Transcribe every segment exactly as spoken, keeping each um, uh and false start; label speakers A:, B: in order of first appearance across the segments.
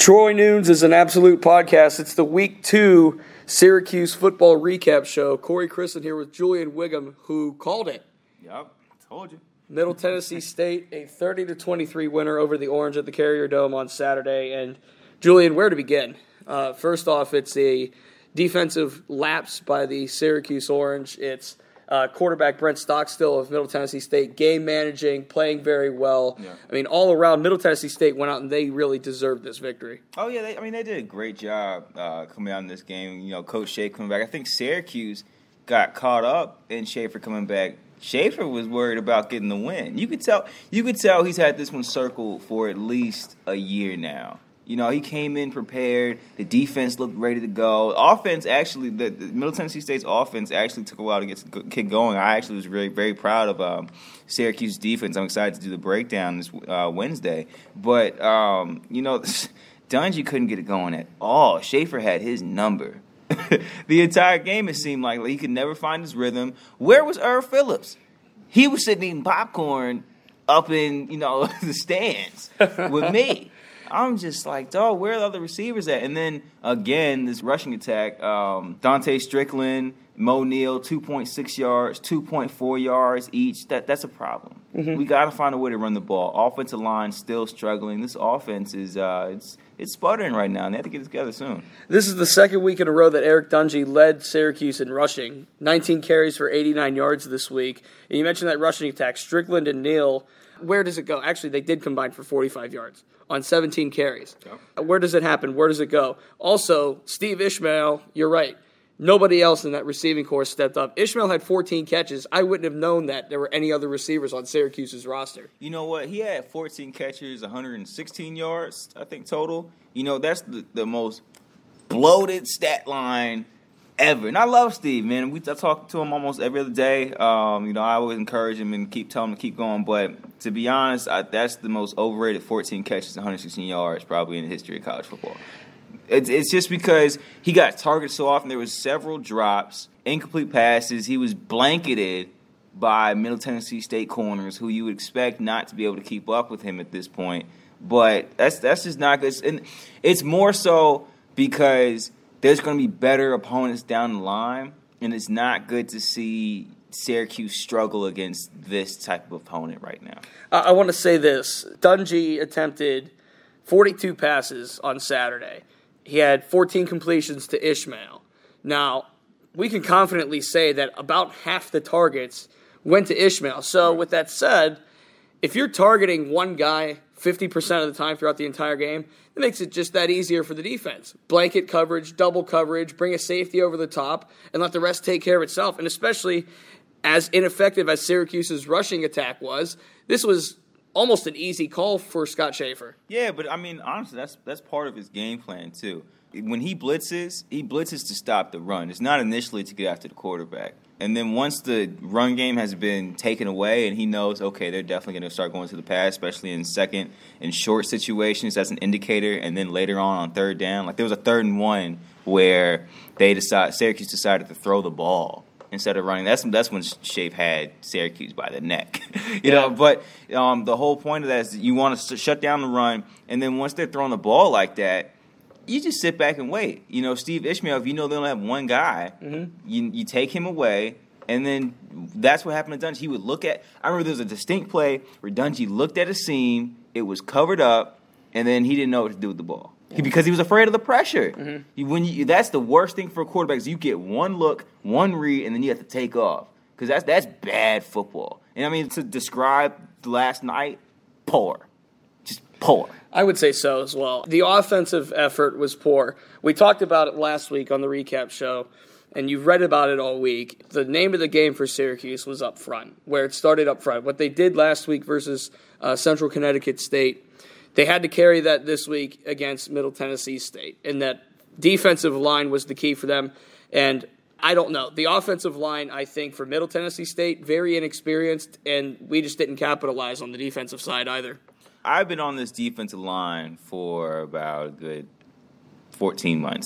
A: Troy Nunes is an absolute podcast. It's the week two Syracuse football recap show. Corey Christen here with Julian Wiggum, who called it.
B: Yep, told you.
A: Middle Tennessee State, a thirty to twenty-three winner over the Orange at the Carrier Dome on Saturday. And Julian, where to begin? Uh, first off, it's a defensive lapse by the Syracuse Orange. It's uh, quarterback Brent Stockstill of Middle Tennessee State, game managing, playing very well. Yeah. I mean, all around, Middle Tennessee State went out and they really deserved this victory.
B: Oh, yeah, they, I mean, they did a great job uh, coming out in this game. You know, Coach Shea coming back. I think Syracuse got caught up in Schaefer coming back. Schaefer was worried about getting the win. You could tell you could tell he's had this one circled for at least a year now. You know, he came in prepared. The defense looked ready to go. Offense actually, the, the Middle Tennessee State's offense actually took a while to get to get going. I actually was really very proud of um, Syracuse defense. I'm excited to do the breakdown this uh, Wednesday. But um, you know, Dungey couldn't get it going at all. Schaefer had his number. The entire game, it seemed like he could never find his rhythm. Where was Irv Phillips? He was sitting eating popcorn up in, you know, the stands with me. I'm just like, dog, where are the other receivers at? And then, again, this rushing attack, um, Dante Strickland, Mo Neal, two point six yards, two point four yards each. That That's a problem. Mm-hmm. We got to find a way to run the ball. Offensive line still struggling. This offense is uh, it's it's sputtering right now, and they have to get it together soon.
A: This is the second week in a row that Eric Dungey led Syracuse in rushing. nineteen carries for eighty-nine yards this week. And you mentioned that rushing attack, Strickland and Neal. Where does it go? Actually, they did combine for forty-five yards on seventeen carries. Yep. Where does it happen? Where does it go? Also, Steve Ishmael, you're right. Nobody else in that receiving corps stepped up. Ishmael had fourteen catches. I wouldn't have known that there were any other receivers on Syracuse's roster.
B: You know what? He had fourteen catches, one hundred sixteen yards, I think, total. You know, that's the, the most bloated stat line ever. And I love Steve, man. We I talk to him almost every other day. Um, you know, I always encourage him and keep telling him to keep going. But to be honest, I, that's the most overrated fourteen catches, one hundred sixteen yards probably in the history of college football. It's, it's just because he got targeted so often. There was several drops, incomplete passes. He was blanketed by Middle Tennessee State corners who you would expect not to be able to keep up with him at this point. But that's that's just not good. And it's more so because there's going to be better opponents down the line, and it's not good to see Syracuse struggle against this type of opponent right now.
A: I, I want to say this. Dungey attempted forty-two passes on Saturday. He had fourteen completions to Ishmael. Now, we can confidently say that about half the targets went to Ishmael. So, with that said, if you're targeting one guy fifty percent of the time throughout the entire game, it makes it just that easier for the defense. Blanket coverage, double coverage, bring a safety over the top, and let the rest take care of itself. And especially as ineffective as Syracuse's rushing attack was, this was almost an easy call for Scott Schaefer.
B: Yeah, but, I mean, honestly, that's that's part of his game plan, too. When he blitzes, he blitzes to stop the run. It's not initially to get after the quarterback. And then once the run game has been taken away and he knows, okay, they're definitely going to start going to the pass, especially in second and short situations, that's an indicator. And then later on on third down, like there was a third and one where they decide Syracuse decided to throw the ball instead of running. That's that's when Shape had Syracuse by the neck, you yeah. know. But um, the whole point of that is you want to shut down the run, and then once they're throwing the ball like that, you just sit back and wait. You know, Steve Ishmael, if you know they only have one guy, mm-hmm. you you take him away, and then that's what happened to Dungey. He would look at – I remember there was a distinct play where Dungey looked at a seam, it was covered up, and then he didn't know what to do with the ball. He, because he was afraid of the pressure. Mm-hmm. He, when you, that's the worst thing for a quarterback is you get one look, one read, and then you have to take off. Because that's, that's bad football. And, I mean, to describe last night, poor. Just poor.
A: I would say so as well. The offensive effort was poor. We talked about it last week on the recap show, and you've read about it all week. The name of the game for Syracuse was up front, where it started up front. What they did last week versus uh, Central Connecticut State, they had to carry that this week against Middle Tennessee State, and that defensive line was the key for them. And I don't know. The offensive line, I think, for Middle Tennessee State, very inexperienced, and we just didn't capitalize on the defensive side either.
B: I've been on this defensive line for about a good fourteen months.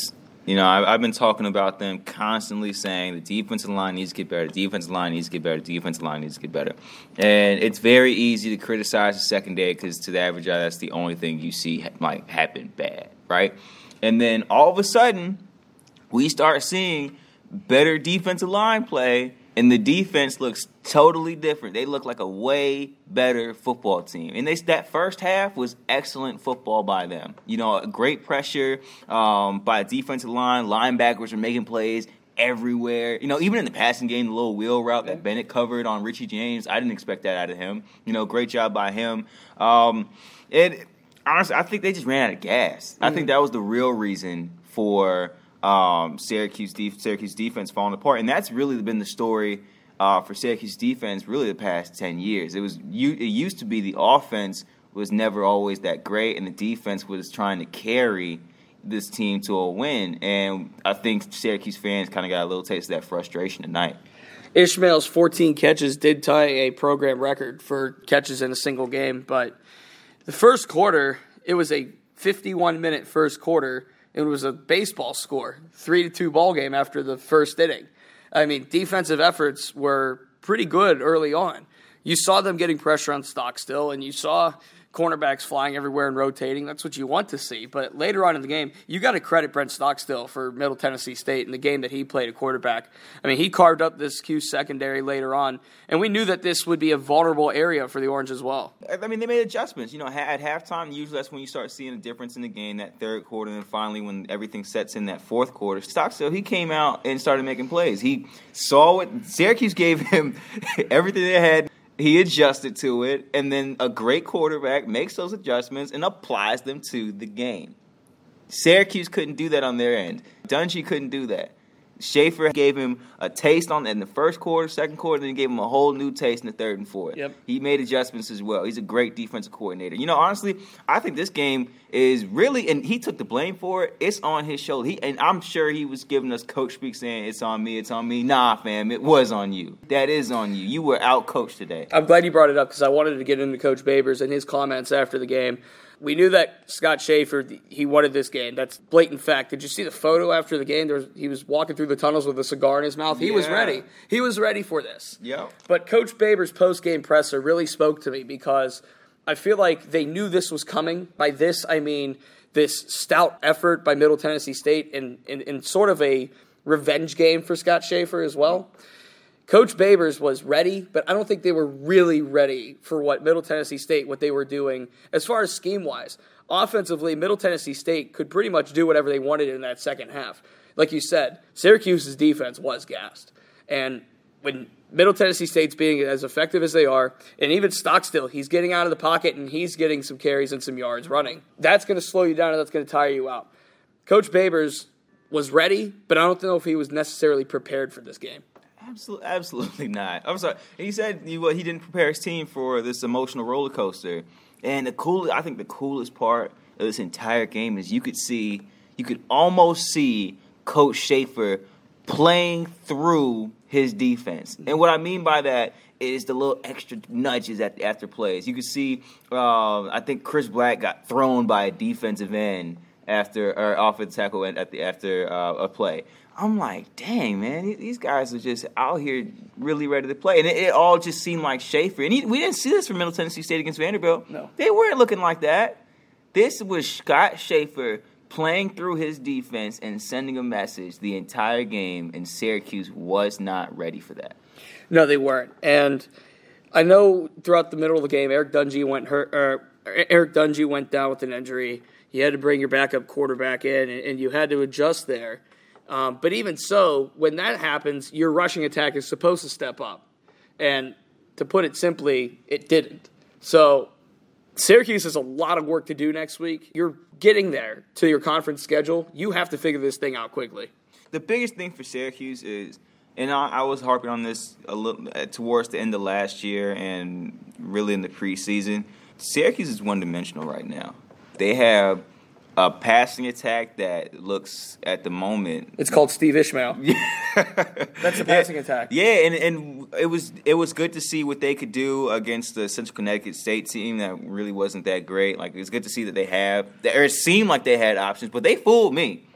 B: You know, I, I've been talking about them constantly saying the defensive line needs to get better, the defensive line needs to get better, the defensive line needs to get better. And it's very easy to criticize the secondary because to the average eye, that's the only thing you see ha- might happen bad, right? And then all of a sudden, we start seeing better defensive line play, and the defense looks totally different. They look like a way better football team. And they, that first half was excellent football by them. You know, great pressure um, by the defensive line. Linebackers were making plays everywhere. You know, even in the passing game, the little wheel route that Bennett covered on Richie James, I didn't expect that out of him. You know, great job by him. Um, it honestly, I think they just ran out of gas. Mm-hmm. I think that was the real reason for um, Syracuse, def- Syracuse defense falling apart. And that's really been the story uh, for Syracuse defense really the past ten years. It was you, it used to be the offense was never always that great, and the defense was trying to carry this team to a win. And I think Syracuse fans kind of got a little taste of that frustration tonight.
A: Ishmael's fourteen catches did tie a program record for catches in a single game, but the first quarter, it was a fifty-one minute first quarter. It was a baseball score, three to two ball game after the first inning. I mean, defensive efforts were pretty good early on. You saw them getting pressure on Stockstill, and you saw cornerbacks flying everywhere and rotating. That's what you want to see. But later on in the game, you got to credit Brent Stockstill for Middle Tennessee State in the game that he played at quarterback. I mean, he carved up this Cuse secondary later on, and we knew that this would be a vulnerable area for the Orange as well.
B: I mean, they made adjustments. You know, at halftime, usually that's when you start seeing a difference in the game, that third quarter, and then finally when everything sets in that fourth quarter. Stockstill, he came out and started making plays. He saw what Syracuse gave him, everything they had. He adjusted to it, and then a great quarterback makes those adjustments and applies them to the game. Syracuse couldn't do that on their end. Dungy couldn't do that. Schaefer gave him a taste on in the first quarter, second quarter, then he gave him a whole new taste in the third and fourth.
A: Yep.
B: He made adjustments as well. He's a great defensive coordinator. You know, honestly, I think this game is really, and he took the blame for it, it's on his shoulder. He, and I'm sure he was giving us coach speak saying, it's on me, it's on me. Nah, fam, it was on you. That is on you. You were out-coached today.
A: I'm glad you brought it up because I wanted to get into Coach Babers and his comments after the game. We knew that Scott Schaefer, he wanted this game. That's blatant fact. Did you see the photo after the game? There was, he was walking through the tunnels with a cigar in his mouth. He yeah. was ready. He was ready for this.
B: Yeah.
A: But Coach Babers' post-game presser really spoke to me because I feel like they knew this was coming. By this, I mean this stout effort by Middle Tennessee State in, in, in sort of a revenge game for Scott Schaefer as well. Coach Babers was ready, but I don't think they were really ready for what Middle Tennessee State, what they were doing as far as scheme-wise. Offensively, Middle Tennessee State could pretty much do whatever they wanted in that second half. Like you said, Syracuse's defense was gassed. And when Middle Tennessee State's being as effective as they are, and even Stockstill, he's getting out of the pocket and he's getting some carries and some yards running. That's going to slow you down and that's going to tire you out. Coach Babers was ready, but I don't know if he was necessarily prepared for this game.
B: Absolutely, absolutely not. I'm sorry. He said he, well, he didn't prepare his team for this emotional roller coaster. And the cool, I think the coolest part of this entire game is you could see, you could almost see Coach Schaefer playing through his defense. And what I mean by that is the little extra nudges at after plays. You could see, uh, I think Chris Black got thrown by a defensive end after or offensive tackle at the after uh, a play. I'm like, dang, man, these guys are just out here really ready to play. And it, it all just seemed like Schaefer. And he, we didn't see this from Middle Tennessee State against Vanderbilt.
A: No.
B: They weren't looking like that. This was Scott Schaefer playing through his defense and sending a message the entire game, and Syracuse was not ready for that.
A: No, they weren't. And I know throughout the middle of the game, Eric Dungy went hurt. Or Eric Dungy went down with an injury. You had to bring your backup quarterback in, and you had to adjust there. Um, but even so, when that happens, your rushing attack is supposed to step up. And to put it simply, it didn't. So Syracuse has a lot of work to do next week. You're getting there to your conference schedule. You have to figure this thing out quickly.
B: The biggest thing for Syracuse is, and I, I was harping on this a little uh, towards the end of last year and really in the preseason, Syracuse is one-dimensional right now. They have a passing attack that looks at the moment.
A: It's called Steve Ishmael. That's a passing
B: yeah,
A: attack.
B: Yeah, and, and it was it was good to see what they could do against the Central Connecticut State team that really wasn't that great. Like, it was good to see that they have, or it seemed like they had options, but they fooled me.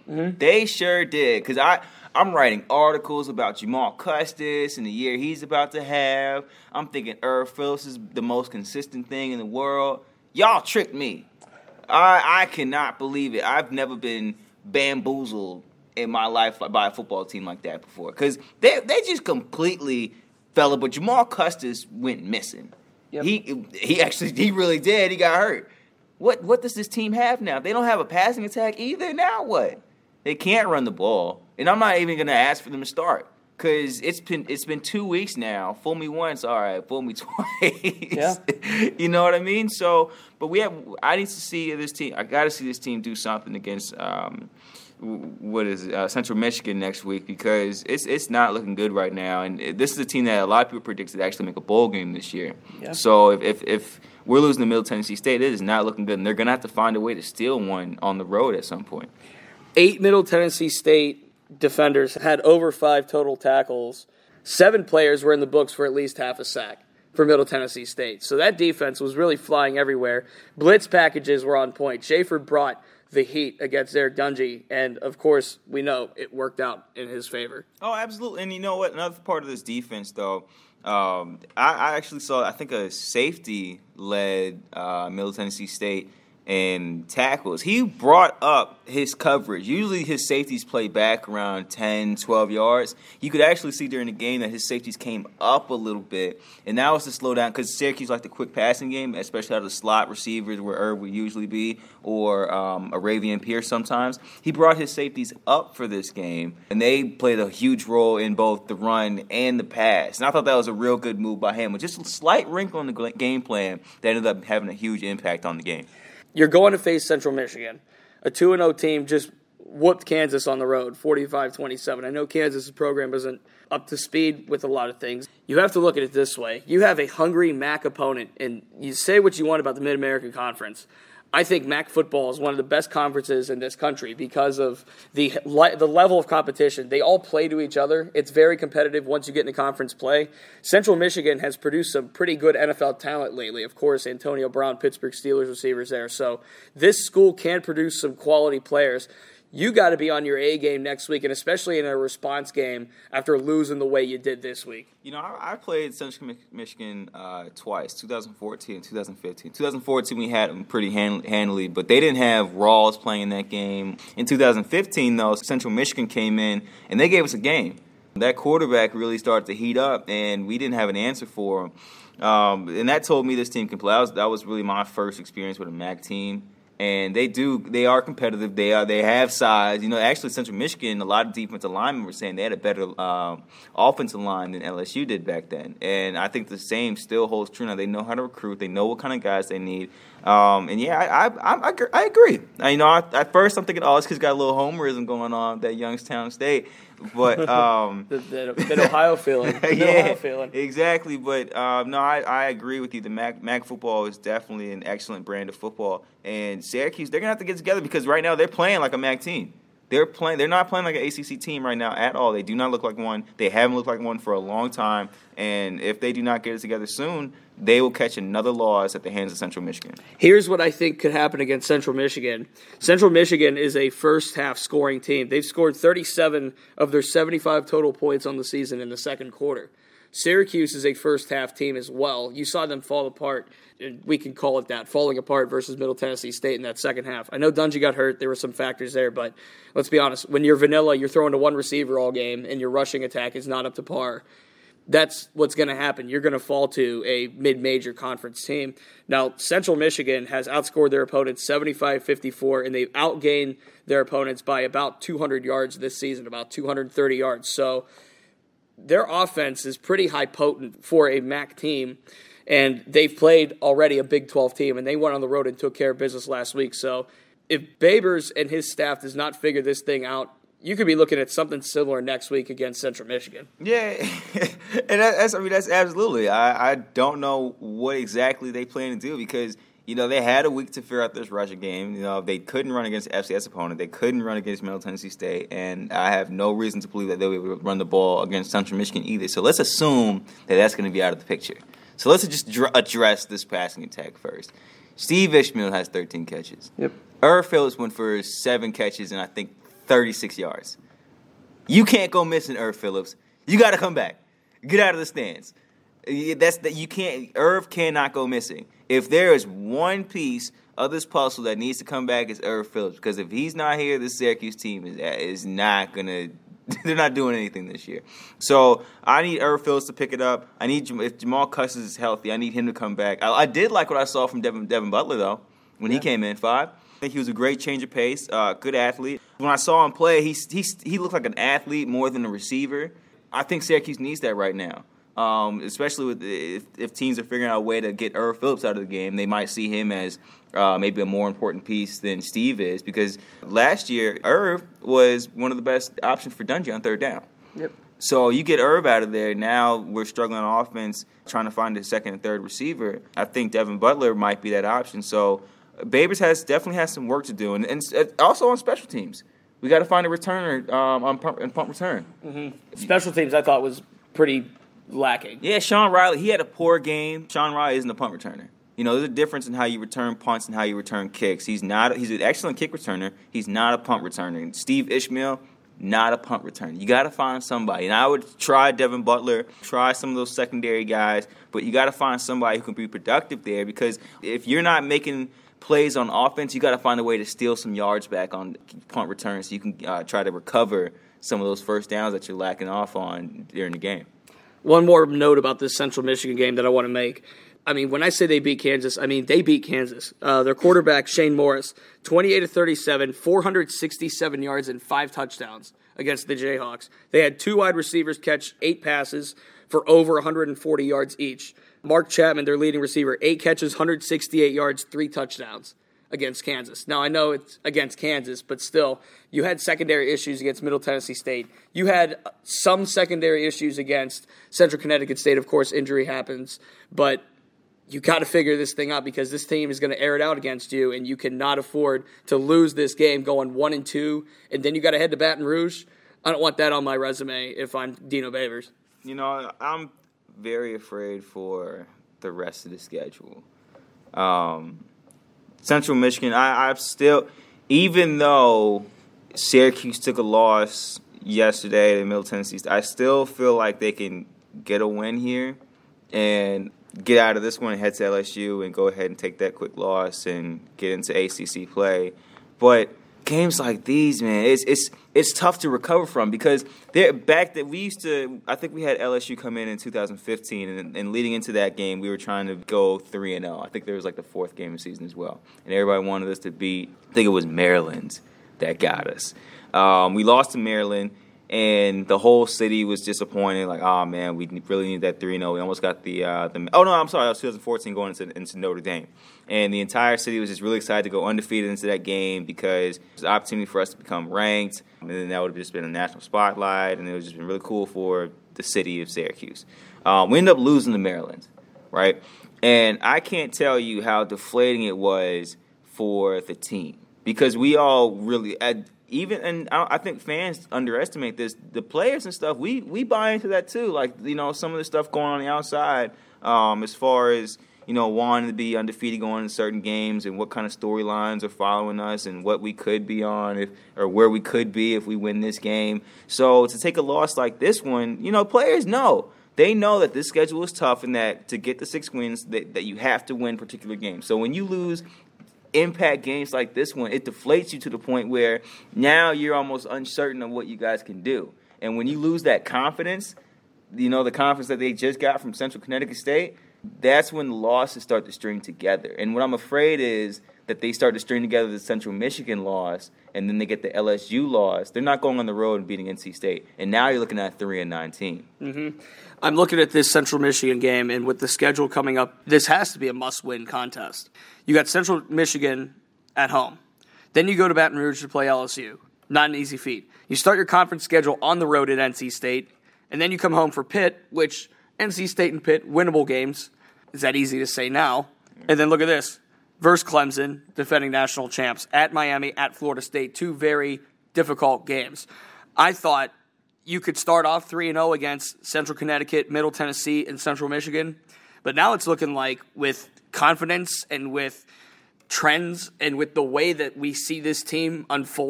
B: Mm-hmm. They sure did. Because I, I'm writing articles about Jamal Custis and the year he's about to have. I'm thinking Irv Phillips is the most consistent thing in the world. Y'all tricked me. I, I cannot believe it. I've never been bamboozled in my life by a football team like that before. Because they, they just completely fell apart. But Jamal Custis went missing. Yep. He he actually, he really did. He got hurt. What what does this team have now? They don't have a passing attack either. Now what? They can't run the ball. And I'm not even going to ask for them to start. Because it's been it's been two weeks now. Fool me once, all right. Fool me twice. Yeah. You know what I mean? So, but we have. I need to see this team. I got to see this team do something against um, what is it, uh, Central Michigan next week, because it's it's not looking good right now. And this is a team that a lot of people predicted to actually make a bowl game this year. Yeah. So if, if if we're losing to Middle Tennessee State, it is not looking good, and they're going to have to find a way to steal one on the road at some point.
A: Eight Middle Tennessee State defenders had over five total tackles. Seven players were in the books for at least half a sack for Middle Tennessee State. So that defense was really flying everywhere. Blitz packages were on point. Schaefer brought the heat against Eric Dungey, and, of course, we know it worked out in his favor.
B: Oh, absolutely. And you know what? Another part of this defense, though, um, I, I actually saw, I think, a safety-led uh, Middle Tennessee State and tackles. He brought up his coverage. Usually his safeties play back around ten, twelve yards. You could actually see during the game that his safeties came up a little bit, and that was to slow down because Syracuse liked the quick passing game, especially out of the slot receivers where Irv would usually be, or um, Aravian Pierce sometimes. He brought his safeties up for this game, and they played a huge role in both the run and the pass. And I thought that was a real good move by him, with just a slight wrinkle in the game plan that ended up having a huge impact on the game.
A: You're going to face Central Michigan. A two and oh team just whooped Kansas on the road, forty-five twenty-seven. I know Kansas' program isn't up to speed with a lot of things. You have to look at it this way. You have a hungry M A C opponent, and you say what you want about the Mid-American Conference. I think M A C football is one of the best conferences in this country because of the le- the level of competition. They all play to each other. It's very competitive once you get into conference play. Central Michigan has produced some pretty good N F L talent lately. Of course, Antonio Brown, Pittsburgh Steelers receivers there. So this school can produce some quality players. You got to be on your A game next week, and especially in a response game after losing the way you did this week.
B: You know, I, I played Central Michigan uh, twice, twenty fourteen and twenty fifteen. twenty fourteen, we had them pretty hand, handily, but they didn't have Rawls playing in that game. In two thousand fifteen, though, Central Michigan came in, and they gave us a game. That quarterback really started to heat up, and we didn't have an answer for him. Um, and that told me this team can play. That was, that was really my first experience with a M A C team. And they do, they are competitive. They are, they have size. You know, actually, Central Michigan, a lot of defensive linemen were saying they had a better um, offensive line than L S U did back then. And I think the same still holds true now. They know how to recruit. They know what kind of guys they need. Um, and yeah, I I, I, I agree. I, you know, I, at first I'm thinking, oh, this kid's got a little homerism going on, that Youngstown State. But um,
A: the, the, the Ohio feeling, the
B: yeah,
A: Ohio feeling,
B: exactly. But um, no, I, I agree with you. The M A C, M A C football is definitely an excellent brand of football, and Syracuse, they're gonna have to get together because right now they're playing like a M A C team. They're playing. They're not playing like an A C C team right now at all. They do not look like one. They haven't looked like one for a long time. And if they do not get it together soon, they will catch another loss at the hands of Central Michigan.
A: Here's what I think could happen against Central Michigan. Central Michigan is a first-half scoring team. They've scored thirty-seven of their seventy-five total points on the season in the second quarter. Syracuse is a first-half team as well. You saw them fall apart, and we can call it that, falling apart versus Middle Tennessee State in that second half. I know Dungey got hurt. There were some factors there, but let's be honest. When you're vanilla, you're throwing to one receiver all game, and your rushing attack is not up to par. That's what's going to happen. You're going to fall to a mid-major conference team. Now, Central Michigan has outscored their opponents seventy-five fifty-four, and they've outgained their opponents by about two hundred yards this season, about two hundred thirty yards. So their offense is pretty high potent for a M A C team, and they've played already a Big twelve team, and they went on the road and took care of business last week. So if Babers and his staff does not figure this thing out, you could be looking at something similar next week against Central Michigan.
B: Yeah, and that's, I mean, that's absolutely. I, I don't know what exactly they plan to do because, you know, they had a week to figure out this rushing game. You know, they couldn't run against F C S opponent. They couldn't run against Middle Tennessee State, and I have no reason to believe that they'll be able to run the ball against Central Michigan either. So let's assume that that's going to be out of the picture. So let's just dr- address this passing attack first. Steve Ishmael has thirteen catches.
A: Yep.
B: Irv Phillips went for seven catches and I think thirty-six yards. You can't go missing, Irv Phillips. You got to come back. Get out of the stands. That's that you can't. Irv cannot go missing. If there is one piece of this puzzle that needs to come back, it's Irv Phillips. Because if he's not here, this Syracuse team is is not gonna. They're not doing anything this year. So I need Irv Phillips to pick it up. I need if Jamal Cousins is healthy, I need him to come back. I, I did like what I saw from Devin, Devin Butler though when yeah. he came in five. I think he was a great change of pace, uh, good athlete. When I saw him play, he he he looked like an athlete more than a receiver. I think Syracuse needs that right now. Um, especially with if, if teams are figuring out a way to get Irv Phillips out of the game, they might see him as uh, maybe a more important piece than Steve is. Because last year, Irv was one of the best options for Dungey on third down.
A: Yep.
B: So you get Irv out of there. Now we're struggling on offense, trying to find a second and third receiver. I think Devin Butler might be that option. So Babers has definitely has some work to do, and, and also on special teams. We got to find a returner um, on pump, and pump return.
A: Mm-hmm. Special teams, I thought was pretty lacking.
B: Yeah, Sean Riley, he had a poor game. Sean Riley isn't a punt returner. You know, there's a difference in how you return punts and how you return kicks. He's not. He's an excellent kick returner. He's not a punt returner. Steve Ishmael, not a punt returner. You got to find somebody. And I would try Devin Butler, try some of those secondary guys, but you got to find somebody who can be productive there, because if you're not making plays on offense, you got to find a way to steal some yards back on punt returns so you can uh, try to recover some of those first downs that you're lacking off on during the game.
A: One more note about this Central Michigan game that I want to make. I mean, when I say they beat Kansas, I mean they beat Kansas. Uh, their quarterback, Shane Morris, twenty-eight of thirty-seven, four hundred sixty-seven yards and five touchdowns against the Jayhawks. They had two wide receivers catch eight passes for over one hundred forty yards each. Mark Chapman, their leading receiver, eight catches, one hundred sixty-eight yards, three touchdowns against Kansas. Now, I know it's against Kansas, but still, you had secondary issues against Middle Tennessee State. You had some secondary issues against Central Connecticut State. Of course, injury happens, but you got to figure this thing out, because this team is going to air it out against you, and you cannot afford to lose this game going one and two, and then you got to head to Baton Rouge. I don't want that on my resume if I'm Dino Babers.
B: You know, I'm very afraid for the rest of the schedule. Um, Central Michigan, I, I'm still, even though Syracuse took a loss yesterday to Middle Tennessee, I still feel like they can get a win here and get out of this one and head to L S U and go ahead and take that quick loss and get into A C C play. But games like these, man, it's it's it's tough to recover from, because they're back that we used to. I think we had L S U come in in two thousand fifteen, and, and leading into that game, we were trying to go three and zero. I think there was like the fourth game of the season as well, and everybody wanted us to beat. I think it was Maryland that got us. Um, we lost to Maryland, and the whole city was disappointed. Like, oh man, we really need that three and zero. We almost got the uh, the. Oh no, I'm sorry, that was twenty fourteen going into into Notre Dame. And the entire city was just really excited to go undefeated into that game, because it was an opportunity for us to become ranked. And then that would have just been a national spotlight, and it was just been really cool for the city of Syracuse. Um, we ended up losing to Maryland, right? And I can't tell you how deflating it was for the team, because we all really, even, and I think fans underestimate this, the players and stuff, we, we buy into that too. Like, you know, some of the stuff going on the outside um, as far as, you know, wanting to be undefeated going in certain games, and what kind of storylines are following us, and what we could be on, if or where we could be if we win this game. So to take a loss like this one, you know, players know. They know that this schedule is tough, and that to get the six wins, that, that you have to win particular games. So when you lose impact games like this one, it deflates you to the point where now you're almost uncertain of what you guys can do. And when you lose that confidence, you know, the confidence that they just got from Central Connecticut State, that's when the losses start to string together. And what I'm afraid is that they start to string together the Central Michigan loss, and then they get the L S U loss. They're not going on the road and beating N C State. And now you're looking at a three and nine team.
A: Mm-hmm. I'm looking at this Central Michigan game, and with the schedule coming up, this has to be a must-win contest. You got Central Michigan at home. Then you go to Baton Rouge to play L S U. Not an easy feat. You start your conference schedule on the road at N C State, and then you come home for Pitt, which N C State and Pitt, winnable games. Is that easy to say now? And then look at this. Versus Clemson, defending national champs, at Miami, at Florida State, two very difficult games. I thought you could start off three and oh against Central Connecticut, Middle Tennessee, and Central Michigan, but now it's looking like, with confidence and with trends and with the way that we see this team unfolding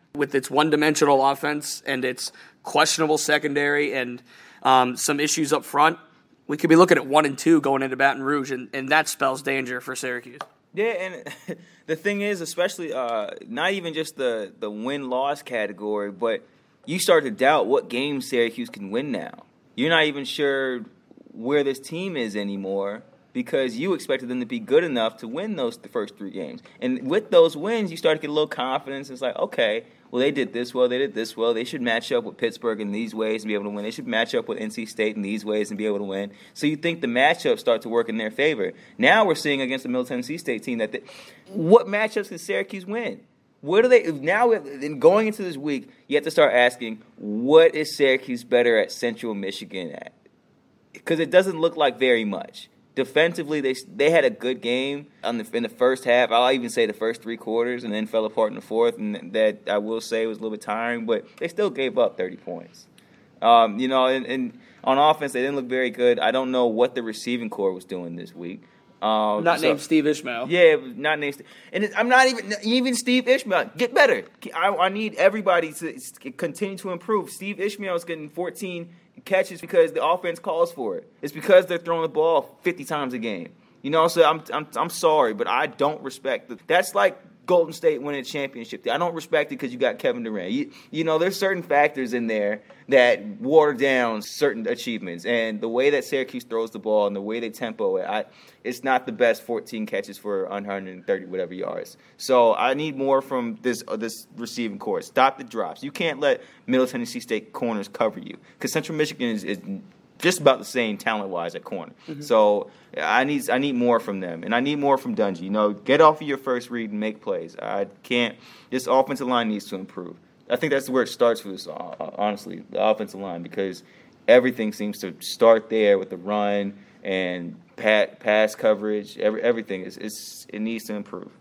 A: with its one-dimensional offense and its questionable secondary and um, some issues up front, we could be looking at one and two going into Baton Rouge, and, and that spells danger for Syracuse.
B: Yeah, and the thing is, especially uh, not even just the, the win-loss category, but you start to doubt what games Syracuse can win now. You're not even sure where this team is anymore because you expected them to be good enough to win those the first three games. And with those wins, you start to get a little confidence. It's like, okay, well, they did this well, they did this well. They should match up with Pittsburgh in these ways and be able to win. They should match up with N C State in these ways and be able to win. So you think the matchups start to work in their favor. Now we're seeing against the Middle Tennessee State team that they, what matchups can Syracuse win? What are they now? In going into this week, you have to start asking, what is Syracuse better at Central Michigan at? Because it doesn't look like very much. Defensively, they they had a good game on the, in the first half. I'll even say the first three quarters, and then fell apart in the fourth. And that I will say was a little bit tiring, but they still gave up thirty points. Um, you know, and, and on offense, they didn't look very good. I don't know what the receiving core was doing this week. Um,
A: not
B: so,
A: named Steve Ishmael.
B: Yeah, not named Steve. And it, I'm not even even Steve Ishmael. Get better. I, I need everybody to continue to improve. Steve Ishmael is getting fourteen catches because the offense calls for it. It's because they're throwing the ball fifty times a game. You know, so I'm I'm I'm sorry, but I don't respect it. That's like Golden State winning a championship. I don't respect it because you got Kevin Durant. You, you know, there's certain factors in there that water down certain achievements. And the way that Syracuse throws the ball and the way they tempo it, I, it's not the best fourteen catches for one hundred thirty whatever yards. So I need more from this uh, this receiving core. Stop the drops. You can't let Middle Tennessee State corners cover you because Central Michigan is, is just about the same talent-wise at corner. Mm-hmm. So I need I need more from them, and I need more from Dungey. You know, get off of your first read and make plays. I can't. This offensive line needs to improve. I think that's where it starts for this, uh, honestly, the offensive line, because everything seems to start there with the run and pat, pass coverage. Every, everything is it's, it needs to improve.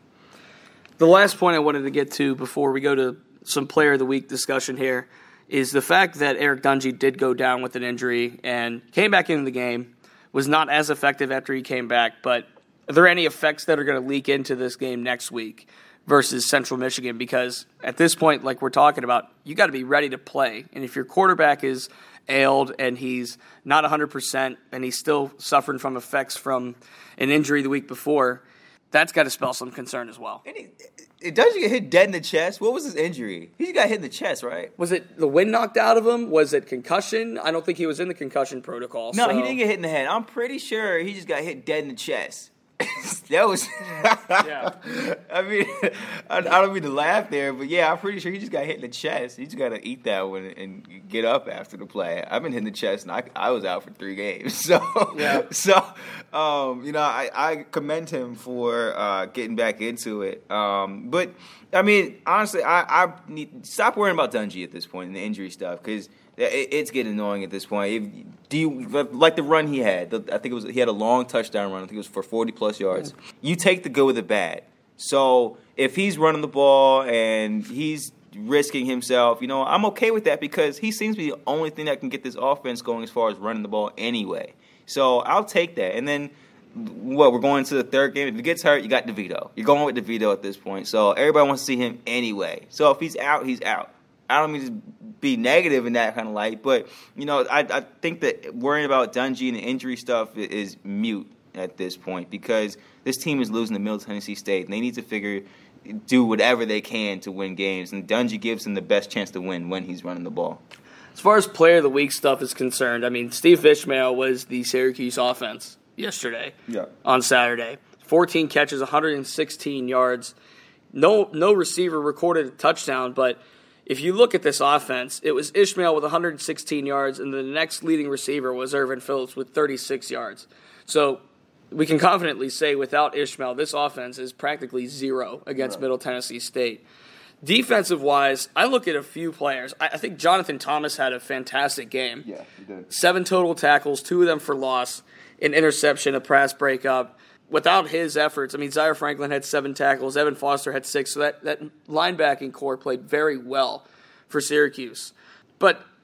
A: The last point I wanted to get to before we go to some Player of the Week discussion here is the fact that Eric Dungey did go down with an injury and came back into the game, was not as effective after he came back, but are there any effects that are going to leak into this game next week versus Central Michigan? Because at this point, like we're talking about, you got to be ready to play. And if your quarterback is ailed and he's not one hundred percent and he's still suffering from effects from an injury the week before, that's got to spell some concern as well.
B: And he, it does get hit dead in the chest. What was his injury? He got hit in the chest, right?
A: Was it the wind knocked out of him? Was it concussion? I don't think he was in the concussion protocol.
B: No,
A: so.
B: He didn't get hit in the head. I'm pretty sure he just got hit dead in the chest. That was, yeah. I mean, I, I don't mean to laugh there, but yeah, I'm pretty sure he just got hit in the chest. He just got to eat that one and get up after the play. I've been hit in the chest, and I, I was out for three games. So, yeah. so um, you know, I, I commend him for uh, getting back into it. Um, but I mean, honestly, I, I need stop worrying about Dungey at this point and the injury stuff because it, it's getting annoying at this point. If, do you like the run he had? The, I think it was he had a long touchdown run. I think it was for forty plus yards. Yeah. You take the good with the bad. So if he's running the ball and he's risking himself, you know, I'm okay with that because he seems to be the only thing that can get this offense going as far as running the ball anyway. So I'll take that. And then what? We're going to the third game. If he gets hurt, you got DeVito. You're going with DeVito at this point. So everybody wants to see him anyway. So if he's out, he's out. I don't mean to be negative in that kind of light, but, you know, I, I think that worrying about Dungey and the injury stuff is mute at this point because this team is losing to Middle Tennessee State, and they need to figure, do whatever they can to win games, and Dungey gives them the best chance to win when he's running the ball.
A: As far as Player of the Week stuff is concerned, I mean, Steve Ishmael was the Syracuse offense yesterday
B: yeah.
A: on Saturday. fourteen catches, one hundred sixteen yards. No, no receiver recorded a touchdown, but if you look at this offense, it was Ishmael with one hundred sixteen yards, and the next leading receiver was Irvin Phillips with thirty-six yards. So we can confidently say without Ishmael, this offense is practically zero against right. Middle Tennessee State. Defensive-wise, I look at a few players. I think Jonathan Thomas had a fantastic game.
B: Yeah, he did.
A: Seven total tackles, two of them for loss, an interception, a pass breakup. Without his efforts, I mean, Zaire Franklin had seven tackles, Evan Foster had six, so that, that linebacking core played very well for Syracuse. But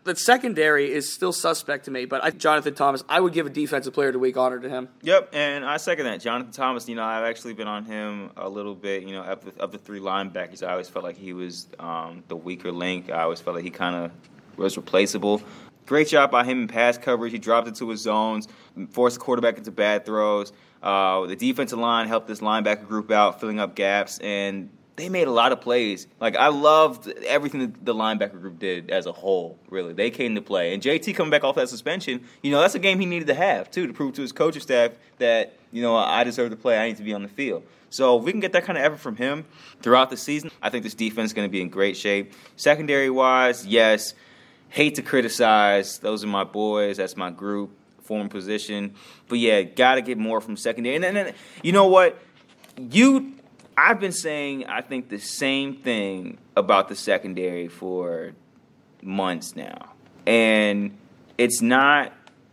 A: the secondary is still suspect to me, but I, Jonathan Thomas, I would give a defensive player of the week honor to him.
B: Yep, and I second that. Jonathan Thomas, you know, I've actually been on him a little bit. You know, of the, of the three linebackers, I always felt like he was um, the weaker link. I always felt like he kind of was replaceable. Great job by him in pass coverage. He dropped into his zones, forced the quarterback into bad throws. Uh, the defensive line helped this linebacker group out, filling up gaps, and they made a lot of plays. Like, I loved everything that the linebacker group did as a whole, really. They came to play. And J T coming back off that suspension, you know, that's a game he needed to have, too, to prove to his coaching staff that, you know, I deserve to play. I need to be on the field. So if we can get that kind of effort from him throughout the season, I think this defense is going to be in great shape. Secondary-wise, yes, hate to criticize. Those are my boys. That's my group, form position. But, yeah, got to get more from secondary. And then, you know what? You – I've been saying, I think, the same thing about the secondary for months now. And it's not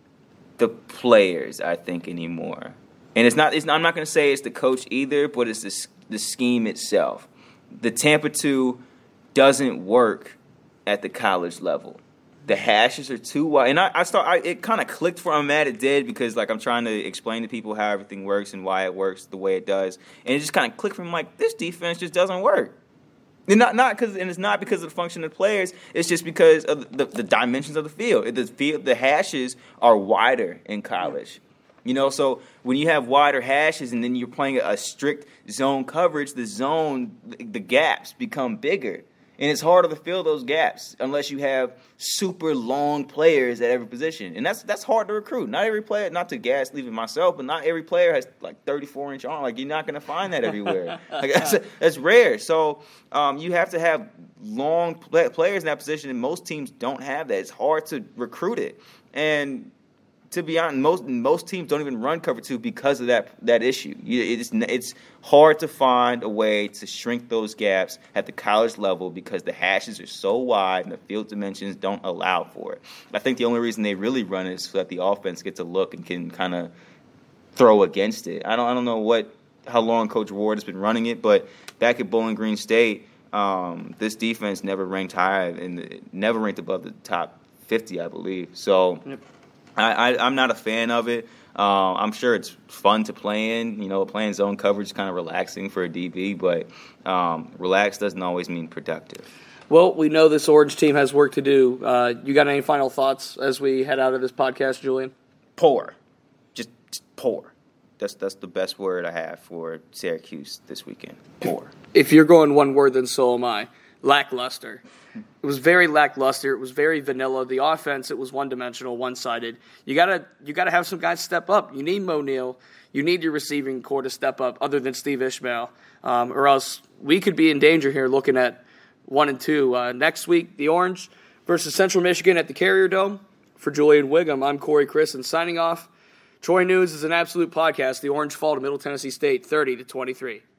B: the players, I think, anymore. And it's not, it's not I'm not going to say it's the coach either, but it's the, the scheme itself. The Tampa two doesn't work at the college level. The hashes are too wide, and I, I start. I, it kind of clicked for I'm mad it did because like I'm trying to explain to people how everything works and why it works the way it does, and it just kind of clicked for me like this defense just doesn't work. And not not because and it's not because of the function of the players. It's just because of the, the dimensions of the field. The field, the hashes are wider in college. You know, so when you have wider hashes and then you're playing a strict zone coverage, the zone, the gaps become bigger. And it's harder to fill those gaps unless you have super long players at every position. And that's that's hard to recruit. Not every player, not to gas leaving myself, but not every player has like thirty-four inch arm. Like, you're not going to find that everywhere. Like, that's, that's rare. So um, you have to have long play- players in that position, and most teams don't have that. It's hard to recruit it. And to be honest, most most teams don't even run cover two because of that that issue. It's it's hard to find a way to shrink those gaps at the college level because the hashes are so wide and the field dimensions don't allow for it. I think the only reason they really run it is so that the offense gets a look and can kind of throw against it. I don't I don't know what how long Coach Ward has been running it, but back at Bowling Green State, um, this defense never ranked high and never ranked above the top fifty, I believe. So. Yep. I, I, I'm not a fan of it. Uh, I'm sure it's fun to play in. You know, playing zone coverage is kind of relaxing for a D B, but um, relaxed doesn't always mean productive.
A: Well, we know this Orange team has work to do. Uh, you got any final thoughts as we head out of this podcast, Julian?
B: Poor. Just, just poor. That's that's the best word I have for Syracuse this weekend. Poor.
A: If you're going one word, then so am I. Lackluster. It was very lackluster. It was very vanilla. The offense, it was one-dimensional, one-sided. You gotta, you gotta have some guys step up. You need Mo Neal. You need your receiving core to step up, other than Steve Ishmael, um, or else we could be in danger here. Looking at one and two uh, next week, the Orange versus Central Michigan at the Carrier Dome. For Julian Wiggum, I'm Corey Chris, and signing off. Troy News is an absolute podcast. The Orange fall to Middle Tennessee State, thirty to twenty-three.